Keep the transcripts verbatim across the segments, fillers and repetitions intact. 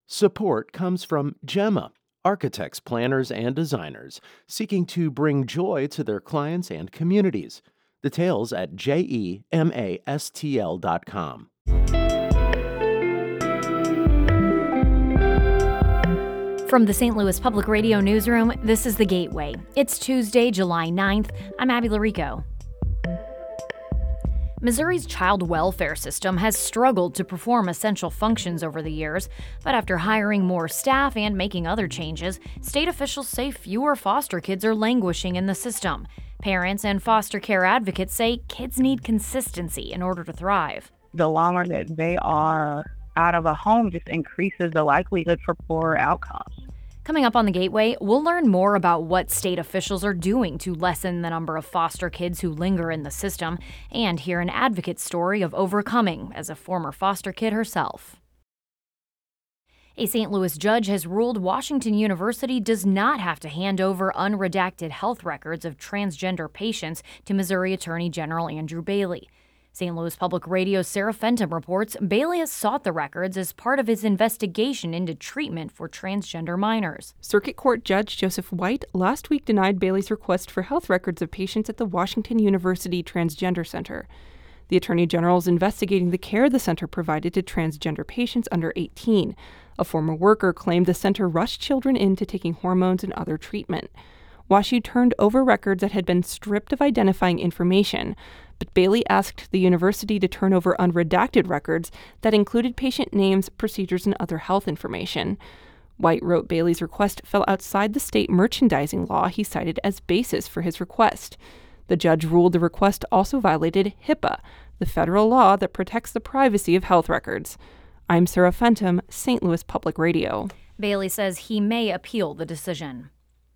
Support comes from Gemma, architects, planners, and designers seeking to bring joy to their clients and communities. Details at gemastl dot com. From the Saint Louis Public Radio Newsroom, this is The Gateway. It's Tuesday, July ninth. I'm Abby Larico. Missouri's child welfare system has struggled to perform essential functions over the years, but after hiring more staff and making other changes, state officials say fewer foster kids are languishing in the system. Parents and foster care advocates say kids need consistency in order to thrive. The longer that they are out of a home just increases the likelihood for poorer outcomes. Coming up on The Gateway, we'll learn more about what state officials are doing to lessen the number of foster kids who linger in the system, and hear an advocate's story of overcoming as a former foster kid herself. A Saint Louis judge has ruled Washington University does not have to hand over unredacted health records of transgender patients to Missouri Attorney General Andrew Bailey. Saint Louis Public Radio's Sarah Fenton reports Bailey has sought the records as part of his investigation into treatment for transgender minors. Circuit Court Judge Joseph White last week denied Bailey's request for health records of patients at the Washington University Transgender Center. The Attorney General is investigating the care the center provided to transgender patients under eighteen. A former worker claimed the center rushed children into taking hormones and other treatment. WashU turned over records that had been stripped of identifying information, but Bailey asked the university to turn over unredacted records that included patient names, procedures, and other health information. White wrote Bailey's request fell outside the state merchandising law he cited as basis for his request. The judge ruled the request also violated HIPAA, the federal law that protects the privacy of health records. I'm Sarah Fenton, Saint Louis Public Radio. Bailey says he may appeal the decision.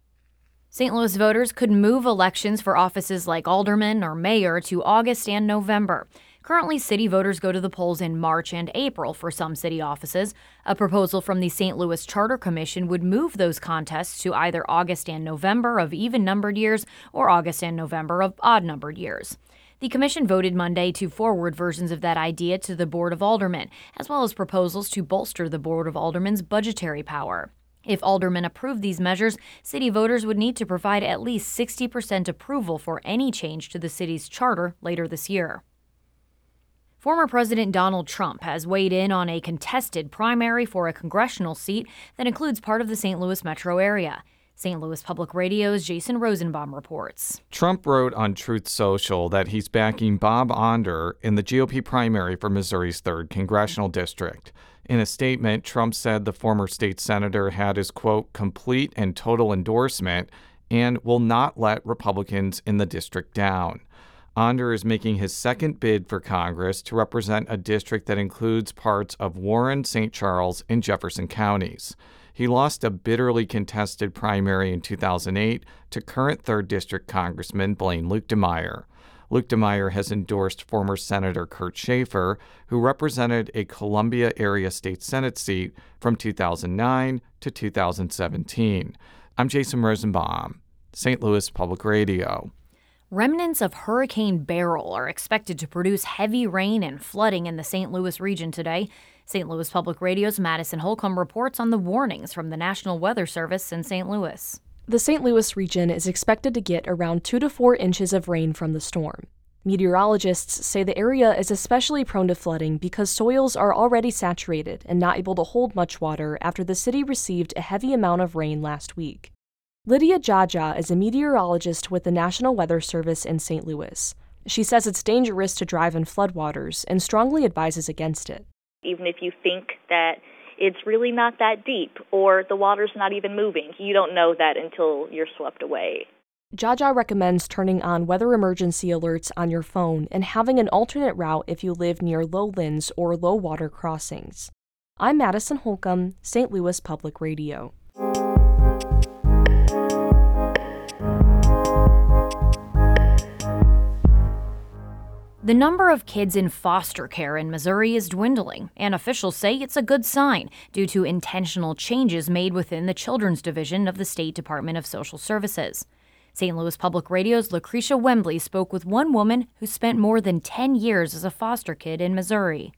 Saint Louis voters could move elections for offices like alderman or mayor to August and November. Currently, city voters go to the polls in March and April for some city offices. A proposal from the Saint Louis Charter Commission would move those contests to either August and November of even-numbered years or August and November of odd-numbered years. The commission voted Monday to forward versions of that idea to the Board of Aldermen, as well as proposals to bolster the Board of Aldermen's budgetary power. If aldermen approve these measures, city voters would need to provide at least sixty percent approval for any change to the city's charter later this year. Former President Donald Trump has weighed in on a contested primary for a congressional seat that includes part of the Saint Louis metro area. Saint Louis Public Radio's Jason Rosenbaum reports. Trump wrote on Truth Social that he's backing Bob Onder in the G O P primary for Missouri's third congressional district. In a statement, Trump said the former state senator had his, quote, complete and total endorsement and will not let Republicans in the district down. Onder is making his second bid for Congress to represent a district that includes parts of Warren, Saint Charles, and Jefferson counties. He lost a bitterly contested primary in two thousand eight to current third District Congressman Blaine Luetkemeyer. Luetkemeyer has endorsed former Senator Kurt Schaefer, who represented a Columbia area state Senate seat from two thousand nine to two thousand seventeen. I'm Jason Rosenbaum, Saint Louis Public Radio. Remnants of Hurricane Beryl are expected to produce heavy rain and flooding in the Saint Louis region today. Saint Louis Public Radio's Madison Holcomb reports on the warnings from the National Weather Service in Saint Louis. The Saint Louis region is expected to get around two to four inches of rain from the storm. Meteorologists say the area is especially prone to flooding because soils are already saturated and not able to hold much water after the city received a heavy amount of rain last week. Lydia Jaja is a meteorologist with the National Weather Service in Saint Louis. She says it's dangerous to drive in floodwaters and strongly advises against it. Even if you think that it's really not that deep or the water's not even moving, you don't know that until you're swept away. Jaja recommends turning on weather emergency alerts on your phone and having an alternate route if you live near lowlands or low water crossings. I'm Madison Holcomb, Saint Louis Public Radio. The number of kids in foster care in Missouri is dwindling, and officials say it's a good sign due to intentional changes made within the Children's Division of the State Department of Social Services. Saint Louis Public Radio's Lucretia Wembley spoke with one woman who spent more than ten years as a foster kid in Missouri.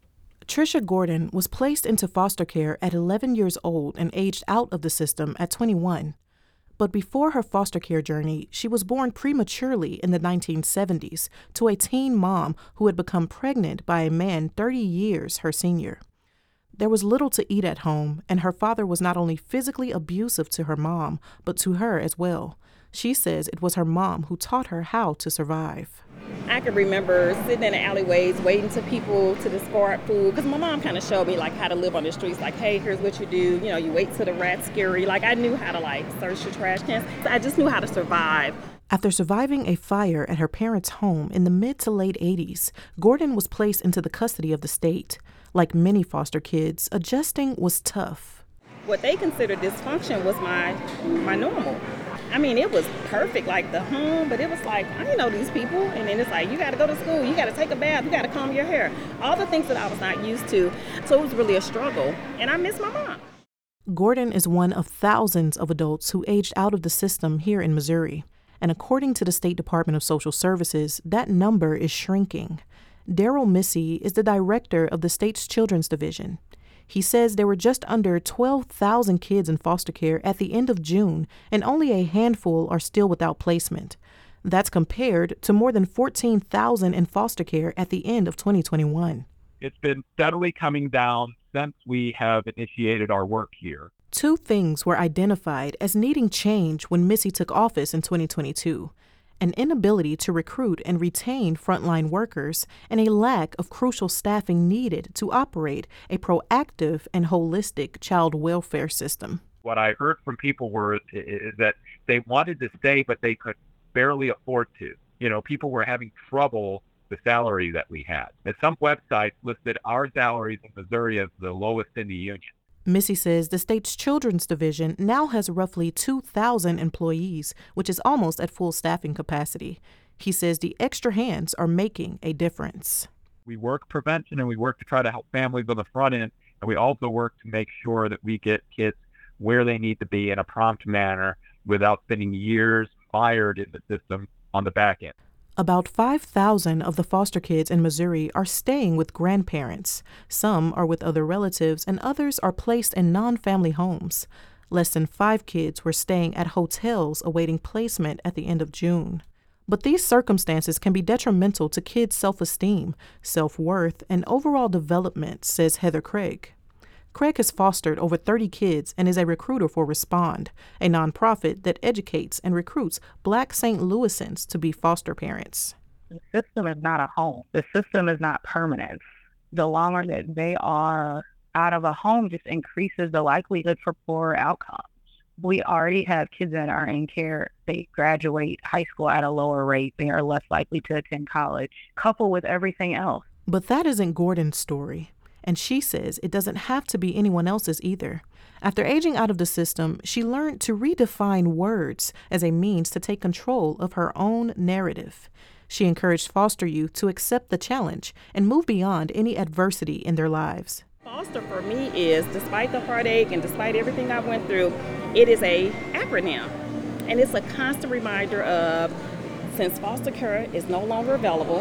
Trisha Gordon was placed into foster care at eleven years old and aged out of the system at twenty-one. But before her foster care journey, she was born prematurely in the nineteen seventies to a teen mom who had become pregnant by a man thirty years her senior. There was little to eat at home, and her father was not only physically abusive to her mom, but to her as well. She says it was her mom who taught her how to survive. I can remember sitting in the alleyways waiting to people to discard food, because my mom kind of showed me like how to live on the streets, like, hey, here's what you do. You know, you wait till the rats scare you. Like, I knew how to like search your trash cans. I just knew how to survive. After surviving a fire at her parents' home in the mid to late eighties, Gordon was placed into the custody of the state. Like many foster kids, adjusting was tough. What they considered dysfunction was my my normal. I mean, it was perfect, like the home, but it was like, I didn't know these people. And then it's like, you got to go to school, you got to take a bath, you got to comb your hair. All the things that I was not used to. So it was really a struggle. And I miss my mom. Gordon is one of thousands of adults who aged out of the system here in Missouri. And according to the State Department of Social Services, that number is shrinking. Daryl Missy is the director of the state's Children's Division. He says there were just under twelve thousand kids in foster care at the end of June, and only a handful are still without placement. That's compared to more than fourteen thousand in foster care at the end of twenty twenty-one. It's been steadily coming down since we have initiated our work here. Two things were identified as needing change when Missy took office in twenty twenty-two. An inability to recruit and retain frontline workers, and a lack of crucial staffing needed to operate a proactive and holistic child welfare system. What I heard from people were is that they wanted to stay, but they could barely afford to. You know, people were having trouble with the salary that we had. And some websites listed our salaries in Missouri as the lowest in the union. Missy says the state's Children's Division now has roughly two thousand employees, which is almost at full staffing capacity. He says the extra hands are making a difference. We work prevention and we work to try to help families on the front end, and we also work to make sure that we get kids where they need to be in a prompt manner without spending years mired in the system on the back end. About five thousand of the foster kids in Missouri are staying with grandparents. Some are with other relatives, and others are placed in non-family homes. Less than five kids were staying at hotels awaiting placement at the end of June. But these circumstances can be detrimental to kids' self-esteem, self-worth, and overall development, says Heather Craig. Craig has fostered over thirty kids and is a recruiter for Respond, a nonprofit that educates and recruits Black Saint Louisans to be foster parents. The system is not a home. The system is not permanent. The longer that they are out of a home just increases the likelihood for poorer outcomes. We already have kids that are in care. They graduate high school at a lower rate. They are less likely to attend college, coupled with everything else. But that isn't Gordon's story. And she says it doesn't have to be anyone else's either. After aging out of the system, she learned to redefine words as a means to take control of her own narrative. She encouraged foster youth to accept the challenge and move beyond any adversity in their lives. Foster for me is, despite the heartache and despite everything I went through, it is a acronym. And it's a constant reminder of, since foster care is no longer available,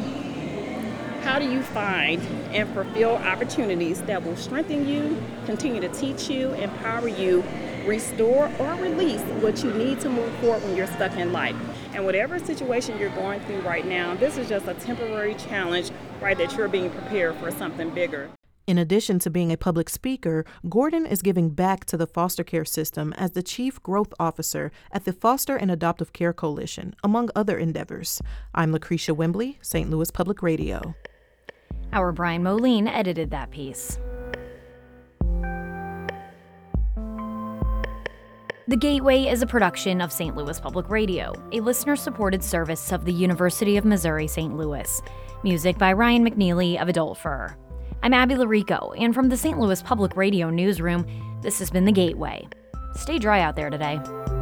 how do you find and fulfill opportunities that will strengthen you, continue to teach you, empower you, restore or release what you need to move forward when you're stuck in life? And whatever situation you're going through right now, this is just a temporary challenge, right, that you're being prepared for something bigger. In addition to being a public speaker, Gordon is giving back to the foster care system as the Chief Growth Officer at the Foster and Adoptive Care Coalition, among other endeavors. I'm Lucretia Wembley, Saint Louis Public Radio. Our Brian Moline edited that piece. The Gateway is a production of Saint Louis Public Radio, a listener-supported service of the University of Missouri Saint Louis. Music by Ryan McNeely of Adult Fur. I'm Abby Larico, and from the Saint Louis Public Radio newsroom, this has been The Gateway. Stay dry out there today.